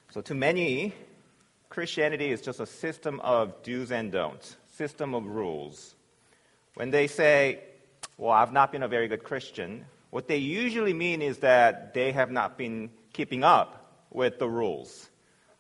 So to many, Christianity is just a system of do's and don'ts, system of rules. When they say, well, I've not been a very good Christian, what they usually mean is that they have not been keeping up with the rules.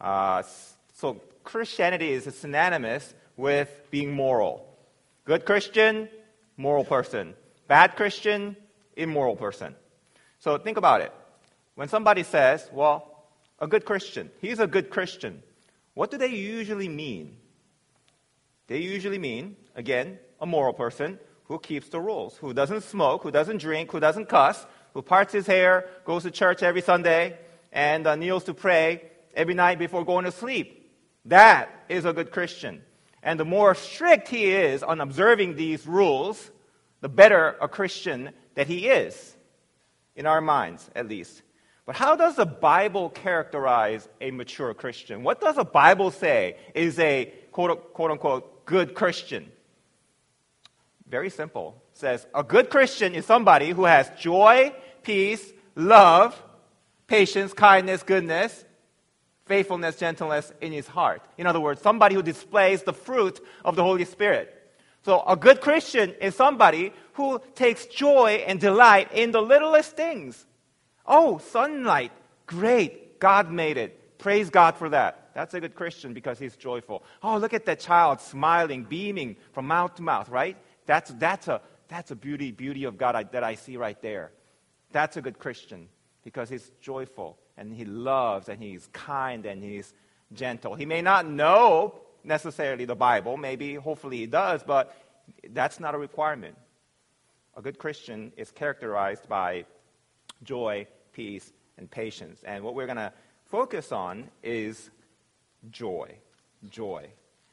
So Christianity is synonymous with being moral. Good Christian, moral person. Bad Christian, immoral person. So think about it. When somebody says, well, a good Christian, he's a good Christian, what do they usually mean? They usually mean, again, a moral person who keeps the rules, who doesn't smoke, who doesn't drink, who doesn't cuss, who parts his hair, goes to church every Sunday, and kneels to pray every night before going to sleep. That is a good Christian. And the more strict he is on observing these rules, the better a Christian that he is, in our minds at least. But how does the Bible characterize a mature Christian? What does the Bible say is a quote-unquote good Christian? Very simple. It says a good Christian is somebody who has joy, peace, love, patience, kindness, goodness, faithfulness, gentleness in his heart. In other words, somebody who displays the fruit of the Holy Spirit. So a good Christian is somebody who takes joy and delight in the littlest things. Oh, sunlight, great, God made it. Praise God for that. That's a good Christian because he's joyful. Oh, look at that child smiling, beaming from mouth to mouth, right? That's a beauty of God that I see right there. That's a good Christian because he's joyful and he loves and he's kind and he's gentle. He may not know necessarily the Bible, maybe, hopefully he does, but that's not a requirement. A good Christian is characterized by joy, peace, and patience. And what we're going to focus on is joy. Joy.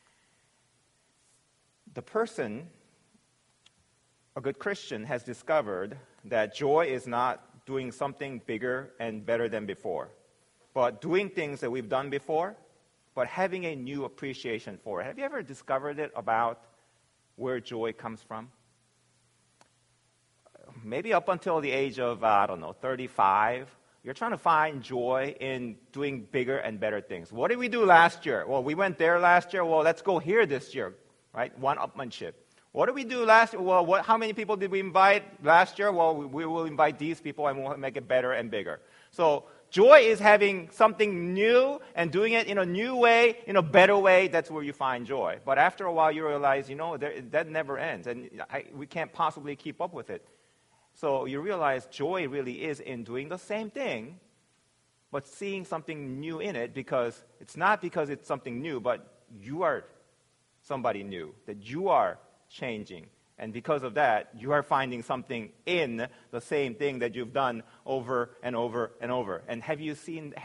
The person, a good Christian, has discovered that joy is not doing something bigger and better than before, but doing things that we've done before, but having a new appreciation for it. Have you ever discovered it about where joy comes from? Maybe up until the age of, 35, you're trying to find joy in doing bigger and better things. What did we do last year? Well, we went there last year. Well, let's go here this year, right? One-upmanship. What did we do last year? Well, how many people did we invite last year? Well, we will invite these people and we'll make it better and bigger. So joy is having something new and doing it in a new way, in a better way. That's where you find joy. But after a while, you realize, that never ends, and we can't possibly keep up with it. So you realize joy really is in doing the same thing, but seeing something new in it, because it's not because it's something new, but you are somebody new, that you are changing. And because of that, you are finding something in the same thing that you've done over and over and over. And have you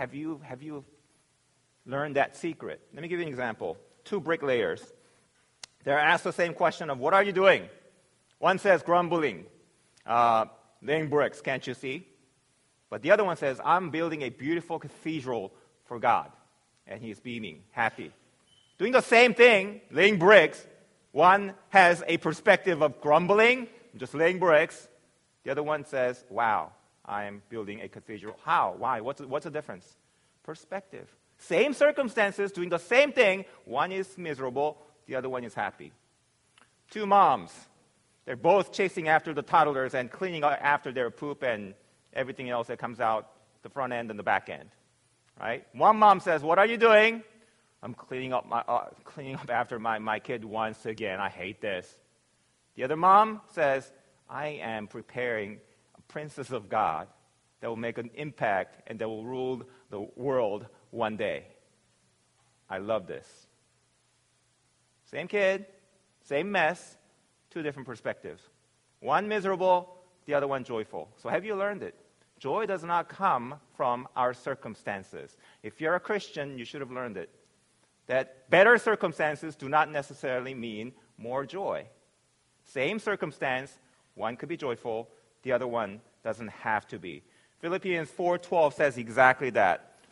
learned that secret? Let me give you an example. 2 bricklayers. They're asked the same question of, what are you doing? One says, grumbling. Laying bricks, can't you see? But the other one says, I'm building a beautiful cathedral for God. And he's beaming, happy. Doing the same thing, laying bricks. One has a perspective of grumbling, just laying bricks. The other one says, wow, I am building a cathedral. How? Why? What's the difference? Perspective. Same circumstances, doing the same thing. One is miserable, the other one is happy. 2 moms. They're both chasing after the toddlers and cleaning after their poop and everything else that comes out the front end and the back end. Right? One mom says, what are you doing? I'm cleaning up after my kid once again. I hate this. The other mom says, I am preparing a princess of God that will make an impact and that will rule the world one day. I love this. Same kid, same mess, 2 different perspectives. One miserable, the other one joyful. So have you learned it? Joy does not come from our circumstances. If you're a Christian, you should have learned it. That better circumstances do not necessarily mean more joy. Same circumstance, one could be joyful, the other one doesn't have to be. Philippians 4:12 says exactly that.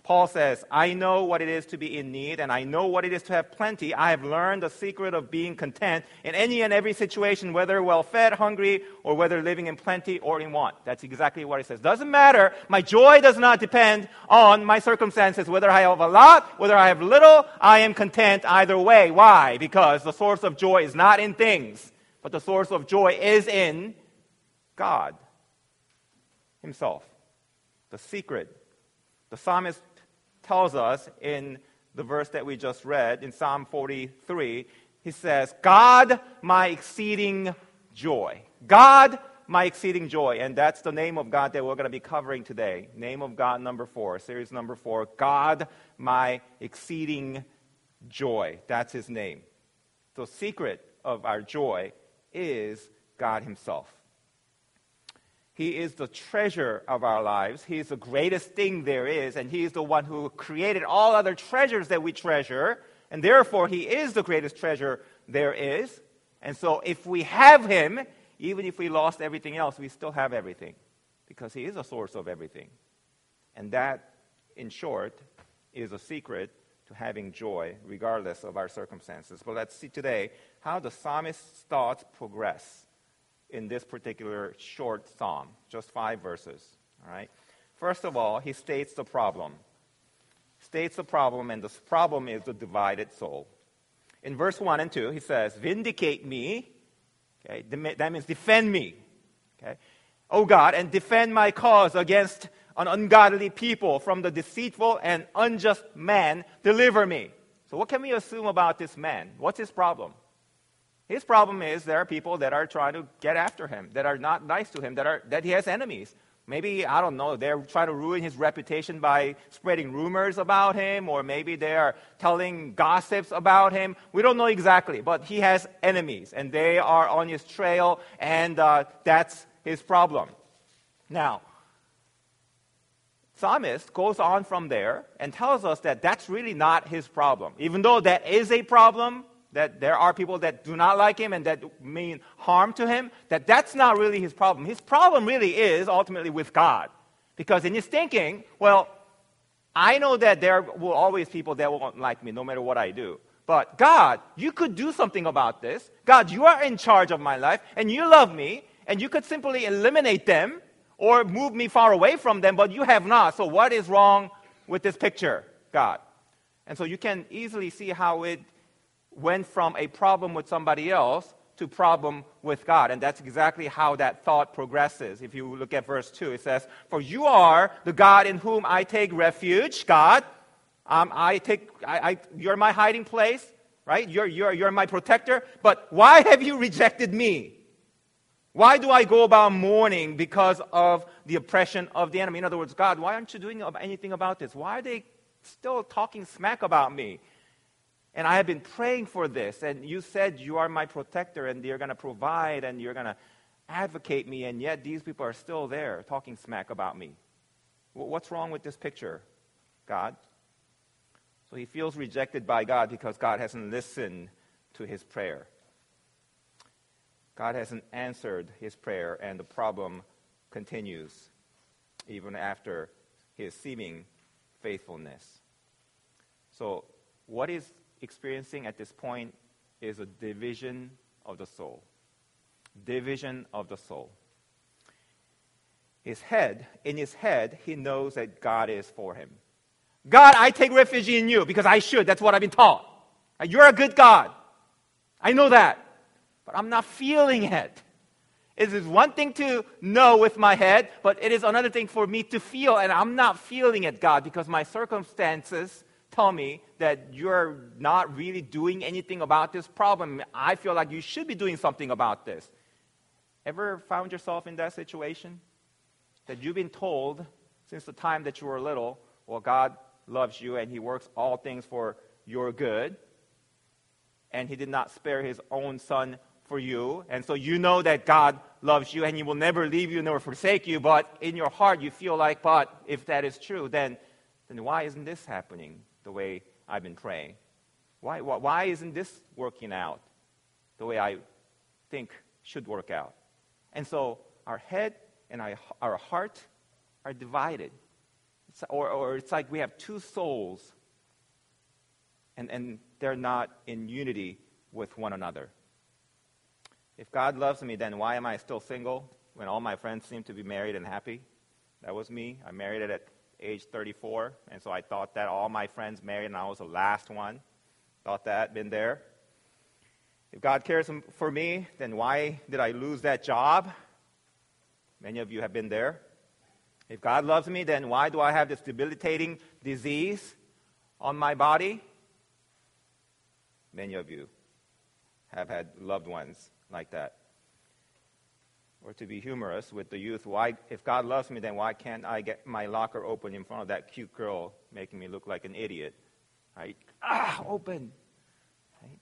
Paul says, I know what it is to be in need, and I know what it is to have plenty. I have learned the secret of being content in any and every situation, whether well-fed, hungry, or whether living in plenty or in want. That's exactly what he says. Doesn't matter. My joy does not depend on my circumstances. Whether I have a lot, whether I have little, I am content either way. Why? Because the source of joy is not in things, but the source of joy is in God Himself. The secret. The psalmist tells us in the verse that we just read, in Psalm 43, he says, God, my exceeding joy. God, my exceeding joy. And that's the name of God that we're going to be covering today. Name of God number 4, series number 4. God, my exceeding joy. That's His name. The secret of our joy is God Himself. He is the treasure of our lives. He is the greatest thing there is, and He is the one who created all other treasures that we treasure, and therefore He is the greatest treasure there is. And so if we have Him, even if we lost everything else, we still have everything, because He is a source of everything. And that, in short, is a secret to having joy, regardless of our circumstances. But let's see today how the psalmist's thoughts progress in this particular short psalm, just 5 verses. All right. First of all, he states the problem. And the problem is the divided soul. In verse 1 and 2, he says, "Vindicate me." Okay, that means defend me. Okay, "O God, and defend my cause against an ungodly people, from the deceitful and unjust man, deliver me." So, what can we assume about this man? What's his problem? His problem is there are people that are trying to get after him, that are not nice to him, that he has enemies. Maybe, I don't know, they're trying to ruin his reputation by spreading rumors about him, or maybe they are telling gossips about him. We don't know exactly, but he has enemies, and they are on his trail, and that's his problem. Now, psalmist goes on from there and tells us that that's really not his problem. Even though that is a problem, that there are people that do not like him and that mean harm to him, that's not really his problem. His problem really is ultimately with God. Because in his thinking, well, I know that there will always people that won't like me no matter what I do. But God, you could do something about this. God, you are in charge of my life and you love me, and you could simply eliminate them or move me far away from them, but you have not. So what is wrong with this picture, God? And so you can easily see how it went from a problem with somebody else to problem with God. And that's exactly how that thought progresses. If you look at verse 2, it says, "For you are the God in whom I take refuge." God, you're my hiding place, right? You're my protector. But why have you rejected me? Why do I go about mourning because of the oppression of the enemy? In other words, God, why aren't you doing anything about this? Why are they still talking smack about me? And I have been praying for this, and you said you are my protector, and you're going to provide, and you're going to advocate me, and yet these people are still there talking smack about me. What's wrong with this picture, God? So he feels rejected by God because God hasn't listened to his prayer. God hasn't answered his prayer, and the problem continues even after his seeming faithfulness. So what he's experiencing at this point is a division of the soul. Division of the soul. In his head, he knows that God is for him. God, I take refuge in you because I should. That's what I've been taught. You're a good God. I know that. But I'm not feeling it. It is one thing to know with my head, but it is another thing for me to feel, and I'm not feeling it, God, because my circumstances tell me that you're not really doing anything about this problem. I feel like you should be doing something about this. Ever found yourself in that situation? That you've been told since the time that you were little, well, God loves you and he works all things for your good, and he did not spare his own son for you, and so you know that God loves you and he will never leave you nor forsake you, but in your heart you feel like, but if that is true, then why isn't this happening the way I've been praying? Why isn't this working out the way I think should work out? And so our head and our heart are divided. Or it's like we have two souls, and they're not in unity with one another. If God loves me, then why am I still single when all my friends seem to be married and happy? That was me. I married at age 34, and so I thought that all my friends married and I was the last one. Thought that, been there. If God cares for me, then why did I lose that job? Many of you have been there. If God loves me, then why do I have this debilitating disease on my body? Many of you have had loved ones like that. Or to be humorous with the youth, if God loves me, then why can't I get my locker open in front of that cute girl making me look like an idiot? Right? Open. Right?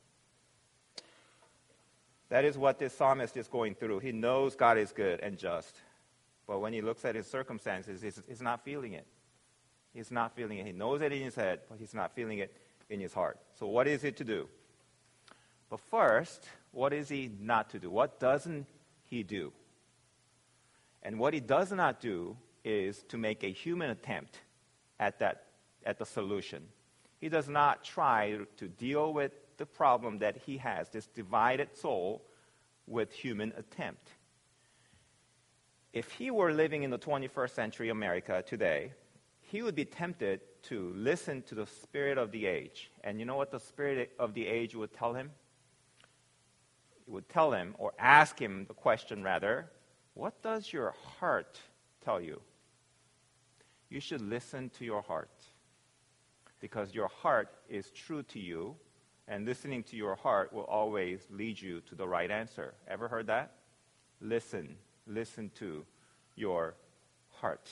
That is what this psalmist is going through. He knows God is good and just. But when he looks at his circumstances, he's not feeling it. He's not feeling it. He knows it in his head, but he's not feeling it in his heart. So what is it to do? But first, what is he not to do? What doesn't he do? And what he does not do is to make a human attempt at the solution. He does not try to deal with the problem that he has, this divided soul, with human attempt. If he were living in the 21st century America today, he would be tempted to listen to the spirit of the age. And you know what the spirit of the age would tell him? It would tell him, or ask him the question rather, what does your heart tell you? You should listen to your heart, because your heart is true to you, and listening to your heart will always lead you to the right answer. Ever heard that? Listen to your heart.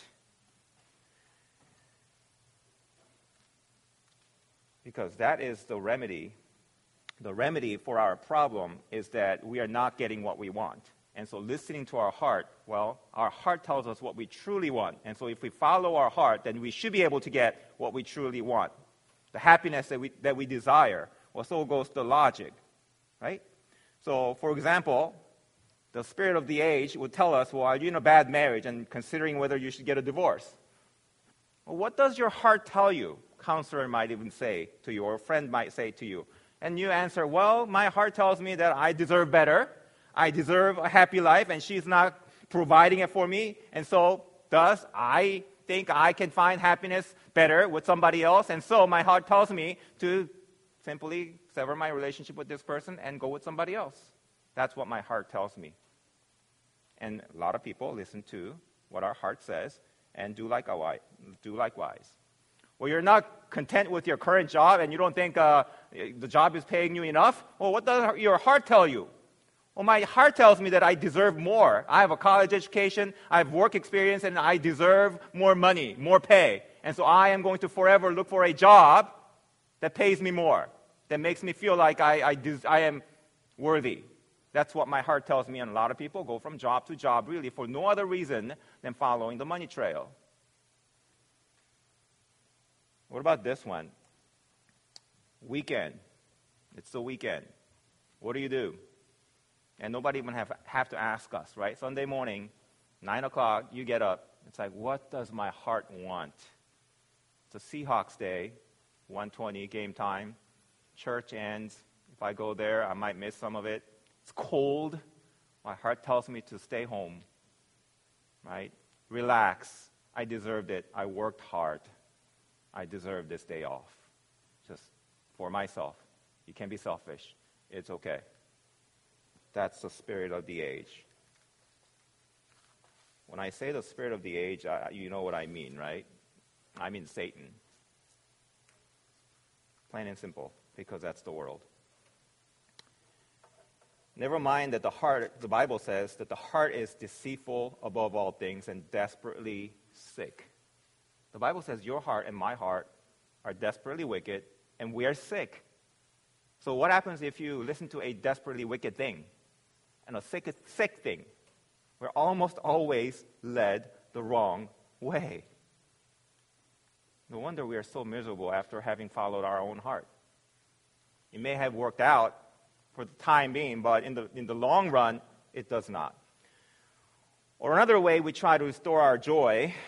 Because that is the remedy. The remedy for our problem is that we are not getting what we want. And so listening to our heart, well, our heart tells us what we truly want. And so if we follow our heart, then we should be able to get what we truly want. The happiness that we desire. Well, so goes the logic, right? So, for example, the spirit of the age would tell us, well, are you in a bad marriage and considering whether you should get a divorce? Well, what does your heart tell you? Counselor might even say to you, or a friend might say to you. And you answer, well, my heart tells me that I deserve better. I deserve a happy life, and she's not providing it for me. And so, thus, I think I can find happiness better with somebody else. And so my heart tells me to simply sever my relationship with this person and go with somebody else. That's what my heart tells me. And a lot of people listen to what our heart says and do likewise. Well, you're not content with your current job and you don't think the job is paying you enough? Well, what does your heart tell you? Well, my heart tells me that I deserve more. I have a college education, I have work experience, and I deserve more money, more pay. And so I am going to forever look for a job that pays me more, that makes me feel like I am worthy. That's what my heart tells me, and a lot of people go from job to job really for no other reason than following the money trail. What about this one? Weekend. It's the weekend. What do? And nobody even have to ask us, right? Sunday morning, 9 o'clock, you get up. It's like, what does my heart want? It's a Seahawks day, 1:20 game time. Church ends. If I go there, I might miss some of it. It's cold. My heart tells me to stay home, right? Relax. I deserved it. I worked hard. I deserve this day off. Just for myself. You can be selfish. It's okay. That's the spirit of the age. When I say the spirit of the age, you know what I mean, right? I mean Satan. Plain and simple, because that's the world. Never mind that the Bible says that the heart is deceitful above all things and desperately sick. The Bible says your heart and my heart are desperately wicked, and we are sick. So what happens if you listen to a desperately wicked thing and a sick thing? We're almost always led the wrong way. No wonder we are so miserable after having followed our own heart. It may have worked out for the time being, but in the long run, it does not. Or another way we try to restore our joy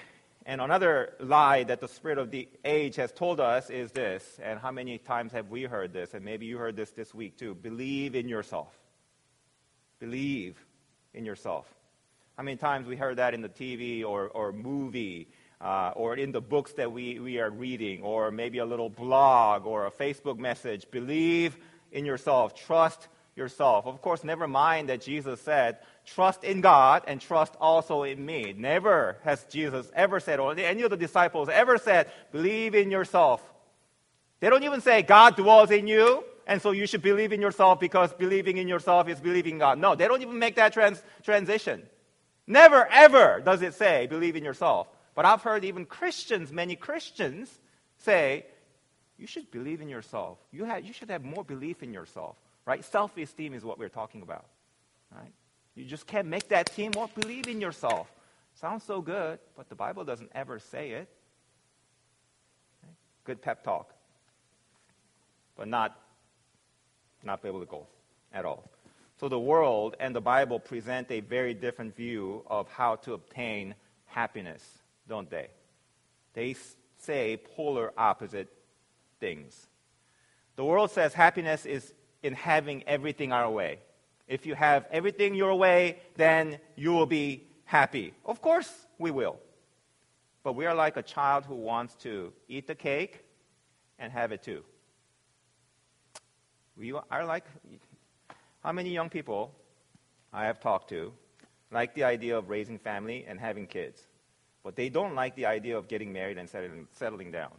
And another lie that the spirit of the age has told us is this, and how many times have we heard this, and maybe you heard this week too: believe in yourself. Believe in yourself. How many times we heard that in the TV or movie, or in the books that we are reading, or maybe a little blog or a Facebook message? Believe in yourself. Trust yourself. Of course, never mind that Jesus said, trust in God and trust also in me. Never has Jesus ever said, or any of the disciples ever said, believe in yourself. They don't even say God dwells in you, and so you should believe in yourself because believing in yourself is believing in God. No, they don't even make that transition. Never, ever does it say, believe in yourself. But I've heard even Christians, many Christians, say, you should believe in yourself. You should have more belief in yourself. Right? Self-esteem is what we're talking about. Right? You just can't make that team. Well, believe in yourself. Sounds so good, but the Bible doesn't ever say it. Okay? Good pep talk, but not biblical at all. So the world and the Bible present a very different view of how to obtain happiness, don't they? They say polar opposite things. The world says happiness is in having everything our way. If you have everything your way, then you will be happy. Of course, we will. But we are like a child who wants to eat the cake and have it too. We are like, how many young people I have talked to like the idea of raising family and having kids, but they don't like the idea of getting married and settling down.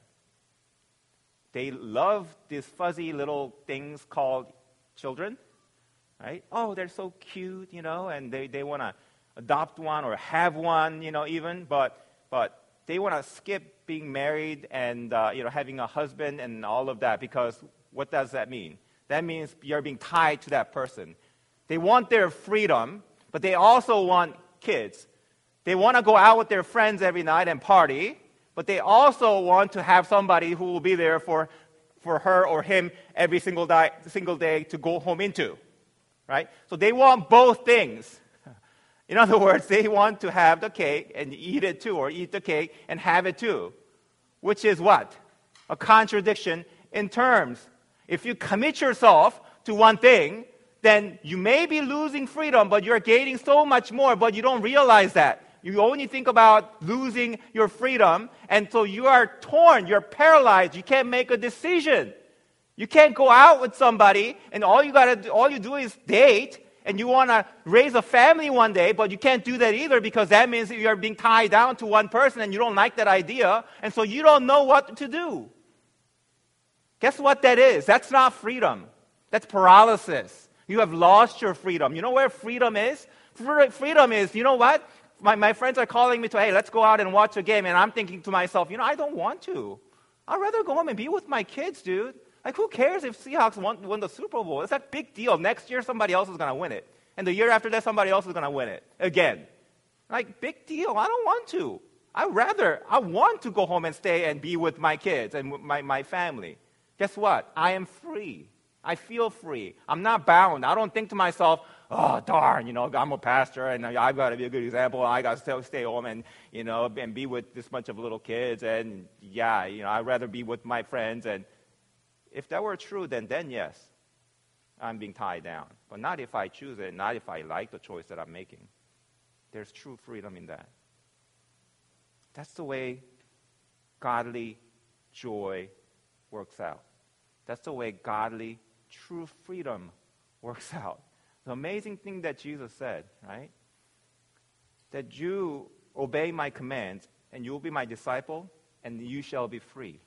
They love these fuzzy little things called children, right? Oh, they're so cute, and they want to adopt one or have one, even, but they want to skip being married and, having a husband and all of that, because what does that mean? That means you're being tied to that person. They want their freedom, but they also want kids. They want to go out with their friends every night and party, but they also want to have somebody who will be there for her or him every single day to go home into, right? So they want both things. In other words, they want to have the cake and eat it too, or eat the cake and have it too, which is what? A contradiction in terms. If you commit yourself to one thing, then you may be losing freedom, but you're gaining so much more, but you don't realize that. You only think about losing your freedom, and so you are torn, you're paralyzed, you can't make a decision. You can't go out with somebody, and all you do is date, and you want to raise a family one day, but you can't do that either, because that means you're being tied down to one person, and you don't like that idea, and so you don't know what to do. Guess what that is? That's not freedom. That's paralysis. You have lost your freedom. You know where freedom is? Freedom is, you know what? My friends are calling me to, hey, let's go out and watch a game. And I'm thinking to myself, I don't want to. I'd rather go home and be with my kids, dude. Like, who cares if Seahawks won the Super Bowl? It's a big deal. Next year, somebody else is going to win it. And the year after that, somebody else is going to win it again. Like, big deal. I don't want to. I want to go home and stay and be with my kids and my family. Guess what? I am free. I feel free. I'm not bound. I don't think to myself, oh, darn, I'm a pastor and I've got to be a good example. I got to stay home and, and be with this bunch of little kids. And I'd rather be with my friends. And if that were true, then yes, I'm being tied down. But not if I choose it, not if I like the choice that I'm making. There's true freedom in that. That's the way godly joy works out. That's the way godly, true freedom works out. The amazing thing that Jesus said, right? That you obey my commands, and you will be my disciple, and you shall be free.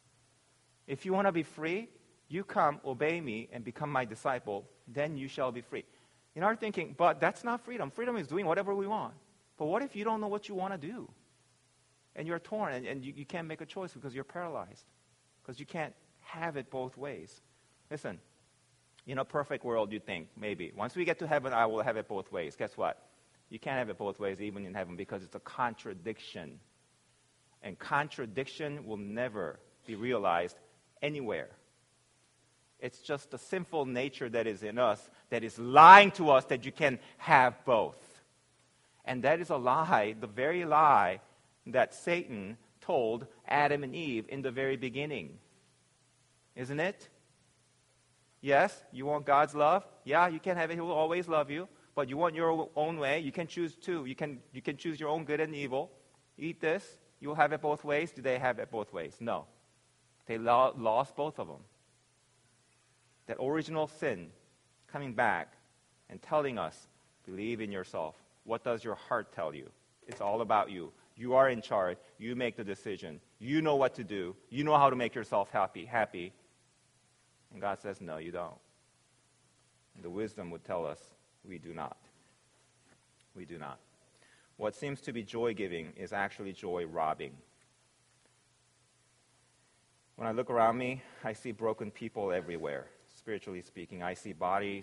If you want to be free, you come, obey me, and become my disciple, then you shall be free. You are thinking, but that's not freedom. Freedom is doing whatever we want. But what if you don't know what you want to do? And you're torn, and you can't make a choice because you're paralyzed. Because you can't have it both ways. Listen, in a perfect world, you think, maybe. Once we get to heaven, I will have it both ways. Guess what? You can't have it both ways, even in heaven, because it's a contradiction. And contradiction will never be realized anywhere. It's just the sinful nature that is in us that is lying to us that you can have both. And that is a lie, the very lie, that Satan told Adam and Eve in the very beginning. Isn't it? Yes, you want God's love? Yeah, you can have it. He will always love you. But you want your own way? You can choose too. You can choose your own good and evil. Eat this. You will have it both ways. Do they have it both ways? No. They lost both of them. That original sin coming back and telling us, believe in yourself. What does your heart tell you? It's all about you. You are in charge. You make the decision. You know what to do. You know how to make yourself happy. And God says, no, you don't. And the wisdom would tell us, we do not. We do not. What seems to be joy-giving is actually joy-robbing. When I look around me, I see broken people everywhere, spiritually speaking. I see bodies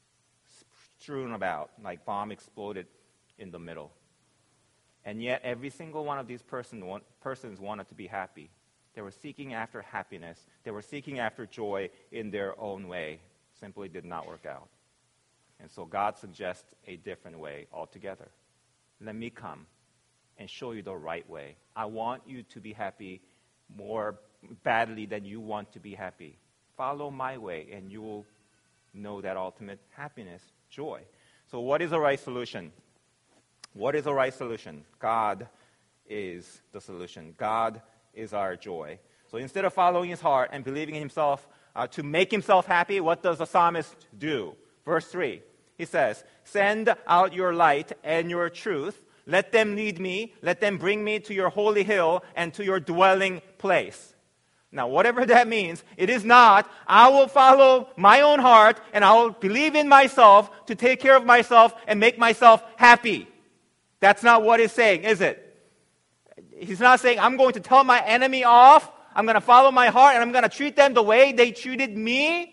strewn about, like bomb exploded in the middle. And yet, every single one of these persons wanted to be happy. They were seeking after happiness. They were seeking after joy in their own way. Simply did not work out. And so God suggests a different way altogether. Let me come and show you the right way. I want you to be happy more badly than you want to be happy. Follow my way, and you will know that ultimate happiness, joy. So what is the right solution? What is the right solution? God is the solution. God is our joy. So instead of following his heart and believing in himself to make himself happy, what does the psalmist do? Verse 3, he says, send out your light and your truth. Let them lead me. Let them bring me to your holy hill and to your dwelling place. Now, whatever that means, it is not, I will follow my own heart and I will believe in myself to take care of myself and make myself happy. That's not what he's saying, is it? He's not saying, I'm going to tell my enemy off, I'm going to follow my heart, and I'm going to treat them the way they treated me,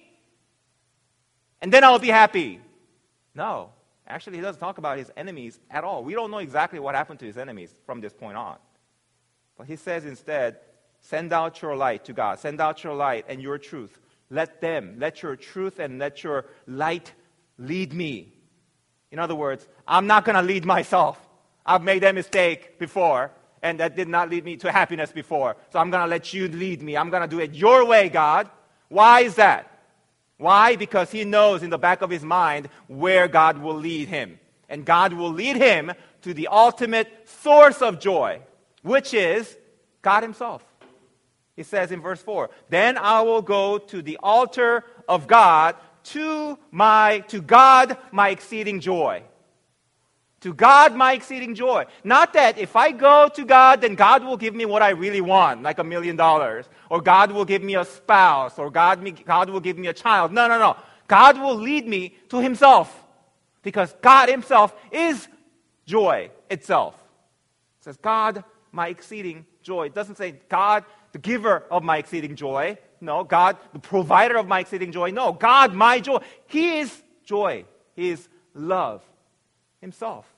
and then I'll be happy. No. Actually, he doesn't talk about his enemies at all. We don't know exactly what happened to his enemies from this point on. But he says instead, send out your light to God. Send out your light and your truth. Let your truth and let your light lead me. In other words, I'm not going to lead myself. I've made that mistake before, and that did not lead me to happiness before. So I'm going to let you lead me. I'm going to do it your way, God. Why is that? Why? Because he knows in the back of his mind where God will lead him. And God will lead him to the ultimate source of joy, which is God himself. He says in verse 4, then I will go to the altar of God, to God my exceeding joy. To God my exceeding joy. Not that if I go to God, then God will give me what I really want, like $1 million. Or God will give me a spouse. Or God will give me a child. No. God will lead me to himself. Because God himself is joy itself. It says, God my exceeding joy. It doesn't say God the giver of my exceeding joy. No, God the provider of my exceeding joy. No, God my joy. He is joy. He is love himself.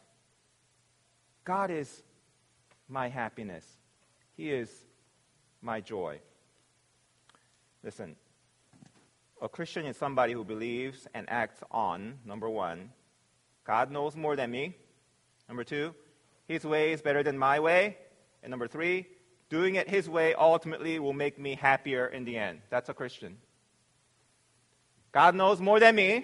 God is my happiness. He is my joy. Listen, a Christian is somebody who believes and acts on, number one, God knows more than me. Number two, his way is better than my way. And number three, doing it his way ultimately will make me happier in the end. That's a Christian. God knows more than me.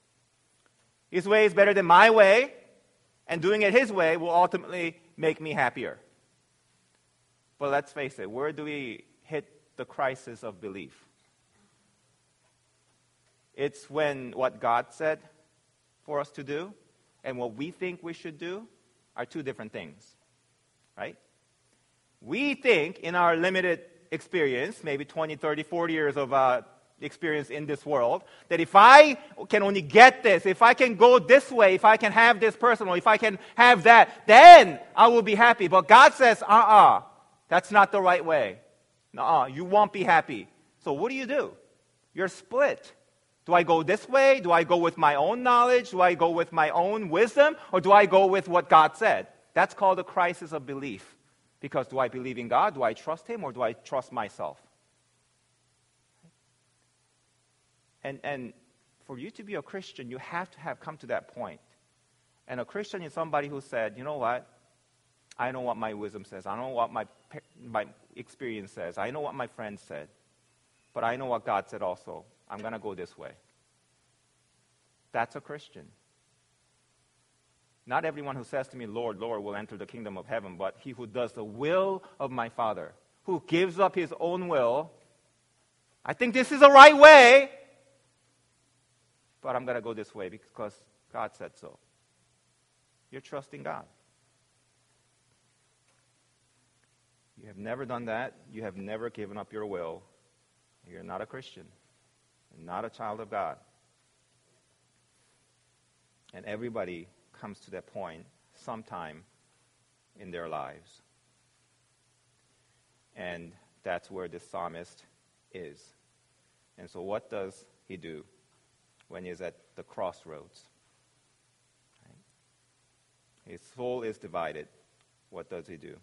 His way is better than my way. And doing it his way will ultimately make me happier. But let's face it, where do we hit the crisis of belief? It's when what God said for us to do and what we think we should do are two different things, right? We think in our limited experience, maybe 20, 30, 40 years of experience in this world, that if I can only get this, if I can go this way, if I can have this person, or if I can have that, then I will be happy. But God says, that's not the right way. You won't be happy. So what do? You're split. Do I go this way? Do I go with my own knowledge? Do I go with my own wisdom? Or do I go with what God said? That's called a crisis of belief. Because do I believe in God? Do I trust him? Or do I trust myself? And for you to be a Christian, you have to have come to that point. And a Christian is somebody who said, you know what? I know what my wisdom says. I know what my experience says. I know what my friends said. But I know what God said also. I'm going to go this way. That's a Christian. Not everyone who says to me, Lord, Lord, will enter the kingdom of heaven, but he who does the will of my Father, who gives up his own will. I think this is the right way, but I'm going to go this way because God said so. You're trusting God. You have never done that. You have never given up your will. You're not a Christian. You're not a child of God. And everybody comes to that point sometime in their lives. And that's where the psalmist is. And so what does he do when he's at the crossroads? Right? His soul is divided. What does he do?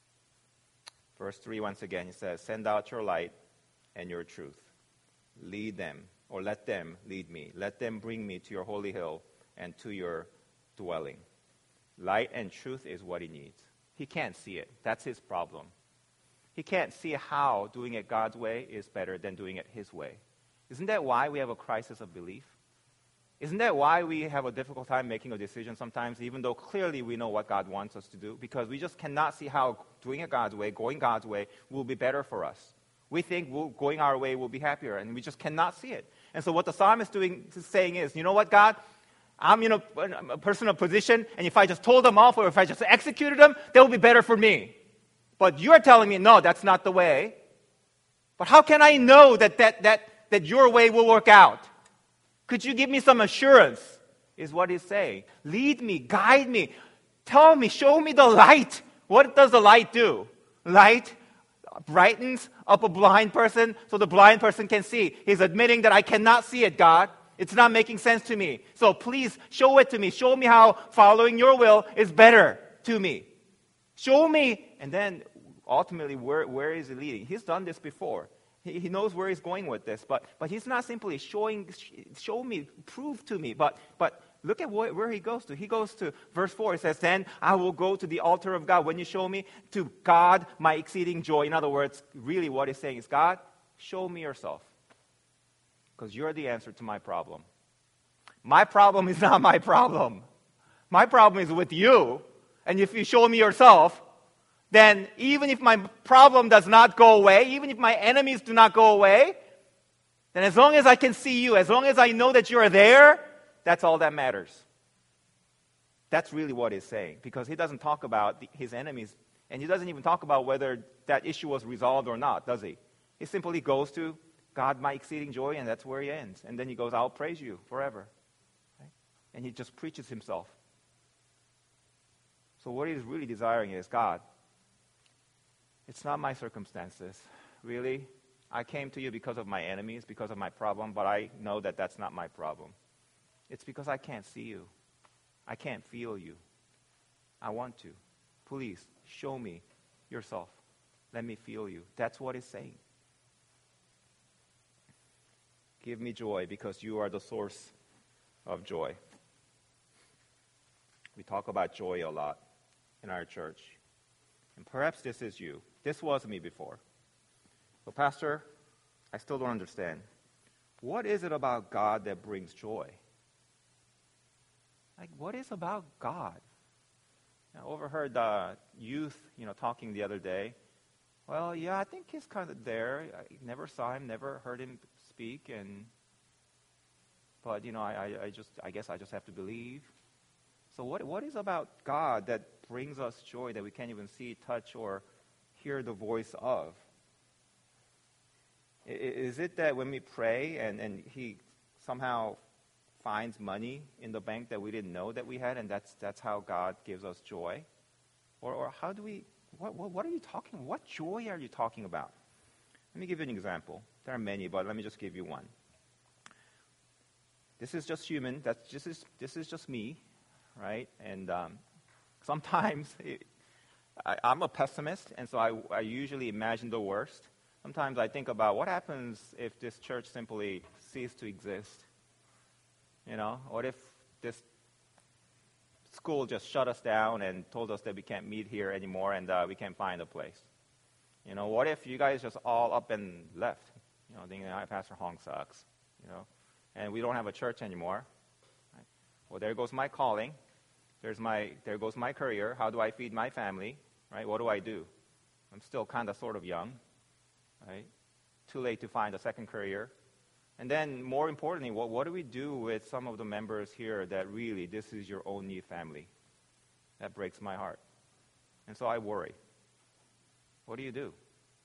Verse 3, once again, he says, send out your light and your truth. Lead them, or let them lead me. Let them bring me to your holy hill and to your dwelling. Light and truth is what he needs. He can't see it. That's his problem. He can't see how doing it God's way is better than doing it his way. Isn't that why we have a crisis of belief? Isn't that why we have a difficult time making a decision sometimes, even though clearly we know what God wants us to do? Because we just cannot see how doing it God's way, going God's way, will be better for us. We think going our way will be happier, and we just cannot see it. And so what the psalmist is saying is, you know what, God? I'm in a personal position, and if I just told them off or if I just executed them, that will be better for me. But you're telling me, no, that's not the way. But how can I know that your way will work out? Could you give me some assurance, is what he's saying. Lead me, guide me, tell me, show me the light. What does the light do? Light brightens up a blind person so the blind person can see. He's admitting that I cannot see it, God. It's not making sense to me. So please show it to me. Show me how following your will is better to me. Show me. And then ultimately, where is he leading? He's done this before. He knows where he's going with this. But he's not simply show me, prove to me. But look at where he goes to. He goes to verse 4. It says, then I will go to the altar of God. When you show me, to God my exceeding joy. In other words, really what he's saying is, God, show me yourself. Because you're the answer to my problem. My problem is not my problem. My problem is with you. And if you show me yourself, then even if my problem does not go away, even if my enemies do not go away, then as long as I can see you, as long as I know that you're there, that's all that matters. That's really what he's saying. Because he doesn't talk about his enemies, and he doesn't even talk about whether that issue was resolved or not, does he? He simply goes to God, my exceeding joy, and that's where he ends. And then he goes, I'll praise you forever. Right? And he just preaches himself. So what he's really desiring is, God, it's not my circumstances. Really, I came to you because of my enemies, because of my problem, but I know that that's not my problem. It's because I can't see you. I can't feel you. I want to. Please, show me yourself. Let me feel you. That's what he's saying. Give me joy because you are the source of joy. We talk about joy a lot in our church. And perhaps this is you. This was me before. But Pastor, I still don't understand. What is it about God that brings joy? Like, what is about God? I overheard youth, talking the other day. Well, yeah, I think he's kind of there. I never saw him, never heard him speak, but I guess I just have to believe. So what is about God that brings us joy that we can't even see, touch, or hear the voice of? Is it that when we pray and he somehow finds money in the bank that we didn't know that we had, and that's how God gives us joy? Or how do we, what are you talking, what joy are you talking about? Let me give you an example. There are many, but let me just give you one. This is just human. This is just me, right? And sometimes I'm a pessimist, and so I usually imagine the worst. Sometimes I think about what happens if this church simply ceased to exist. What if this school just shut us down and told us that we can't meet here anymore and we can't find a place. What if you guys just all up and left? Thinking, Pastor Hong sucks, and we don't have a church anymore. Right? Well, there goes my calling. There goes my career. How do I feed my family? Right? What do I do? I'm still kind of sort of young, right? Too late to find a second career. And then, more importantly, what do we do with some of the members here that really, this is your only family? That breaks my heart. And so I worry. What do you do?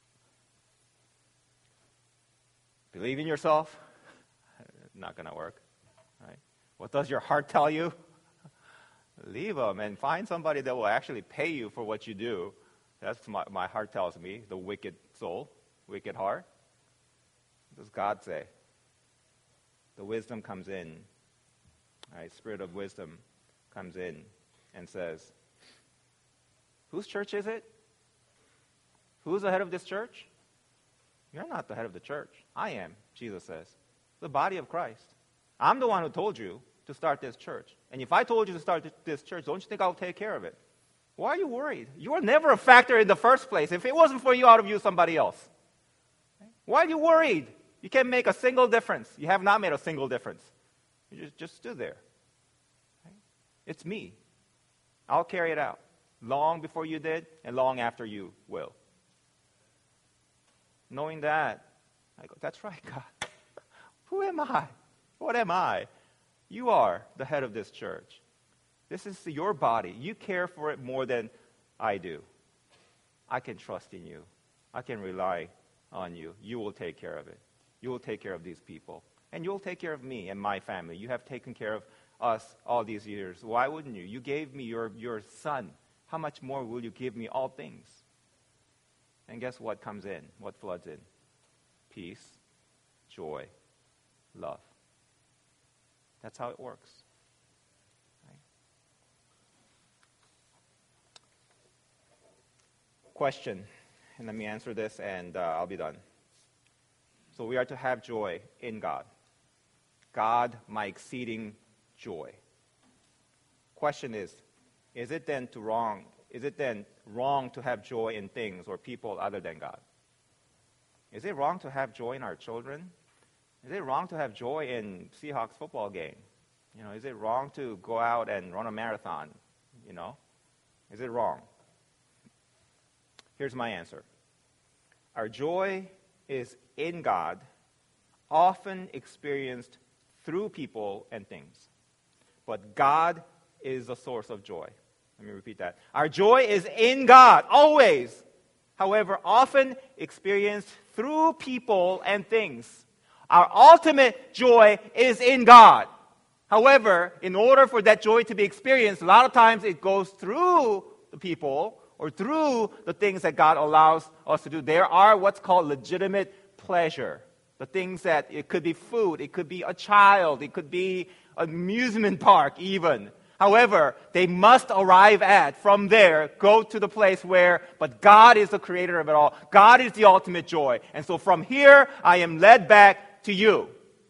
Believe in yourself? Not going to work, right? What does your heart tell you? Leave them and find somebody that will actually pay you for what you do. That's what my heart tells me, the wicked soul, wicked heart. What does God say? The wisdom comes in, right? Spirit of wisdom comes in and says, whose church is it? Who's the head of this church? You're not the head of the church. I am, Jesus says. The body of Christ. I'm the one who told you to start this church. And if I told you to start this church, don't you think I'll take care of it? Why are you worried? You were never a factor in the first place. If it wasn't for you, out of you, somebody else. Why are you worried? You can't make a single difference. You have not made a single difference. You just stood there. It's me. I'll carry it out. Long before you did, and long after you will. Knowing that, I go, that's right, God. Who am I? What am I? You are the head of this church. This is your body. You care for it more than I do. I can trust in you. I can rely on you. You will take care of it. You will take care of these people. And you'll take care of me and my family. You have taken care of us all these years. Why wouldn't you? You gave me your son. How much more will you give me all things? And guess what comes in? What floods in? Peace, joy, love. That's how it works. Right? Question, and let me answer this and I'll be done. So we are to have joy in God. God, my exceeding joy. Question is it then wrong to have joy in things or people other than God? Is it wrong to have joy in our children? Is it wrong to have joy in Seahawks football game? Is it wrong to go out and run a marathon? Is it wrong? Here's my answer. Our joy is in God, often experienced through people and things. But God is the source of joy. Let me repeat that. Our joy is in God, always. However, often experienced through people and things. Our ultimate joy is in God. However, in order for that joy to be experienced, a lot of times it goes through the people or through the things that God allows us to do. There are what's called legitimate pleasure. The things that, it could be food, it could be a child, it could be an amusement park even. However, they must arrive at, from there, go to the place where, but God is the creator of it all. God is the ultimate joy. And so from here, I am led back to you.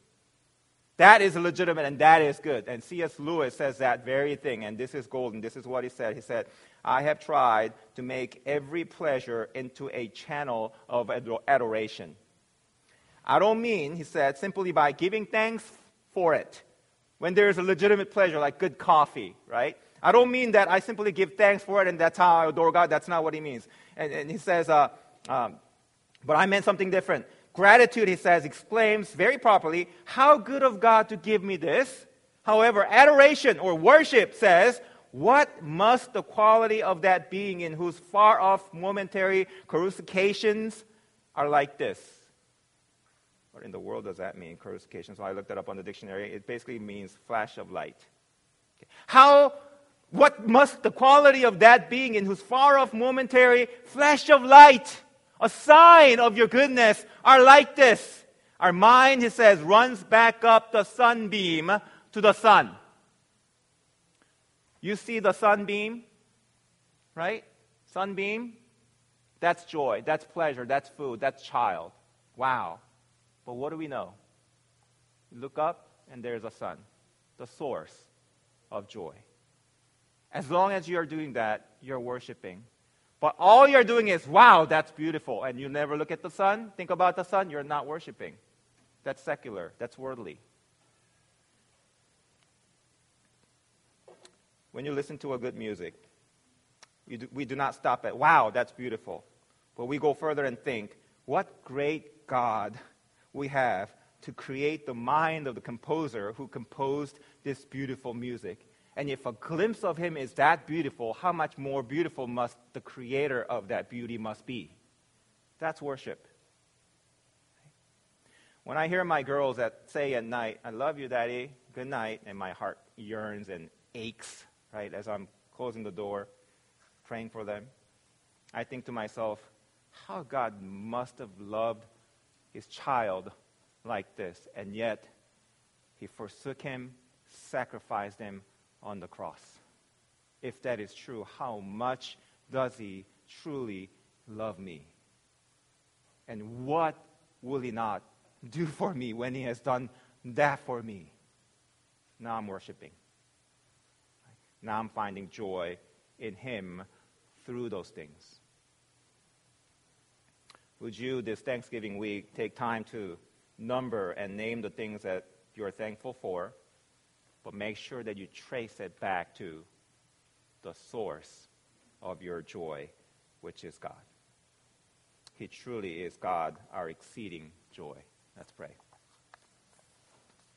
That is legitimate and that is good. And C.S. Lewis says that very thing, and this is golden. This is what he said. He said, I have tried to make every pleasure into a channel of adoration. I don't mean, he said, simply by giving thanks for it. When there's a legitimate pleasure, like good coffee, right? I don't mean that I simply give thanks for it and that's how I adore God. That's not what he means. And he says, but I meant something different. Gratitude, he says, exclaims very properly, how good of God to give me this. However, adoration or worship says, what must the quality of that being in whose far-off momentary coruscations are like this? What in the world does that mean, coruscation? So I looked that up on the dictionary. It basically means flash of light. Okay. What must the quality of that being in whose far-off momentary flash of light, a sign of your goodness, are like this? Our mind, he says, runs back up the sunbeam to the sun. You see the sunbeam, right? Sunbeam, that's joy, that's pleasure, that's food, that's child. Wow. But what do we know? You look up and there's a sun, the source of joy. As long as you're doing that, you're worshiping. But all you're doing is, wow, that's beautiful, and you never look at the sun, think about the sun, you're not worshiping. That's secular, that's worldly. When you listen to a good music, we do not stop at, wow, that's beautiful. But we go further and think, what great God we have to create the mind of the composer who composed this beautiful music. And if a glimpse of him is that beautiful, how much more beautiful must the creator of that beauty must be? That's worship. When I hear my girls say at night, I love you, Daddy, good night, and my heart yearns and aches, right, as I'm closing the door, praying for them, I think to myself, how God must have loved his child like this, and yet he forsook him, sacrificed him on the cross. If that is true, how much does he truly love me? And what will he not do for me when he has done that for me? Now I'm worshiping. Now I'm finding joy in him through those things. Would you, this Thanksgiving week, take time to number and name the things that you're thankful for, but make sure that you trace it back to the source of your joy, which is God. He truly is God, our exceeding joy. Let's pray.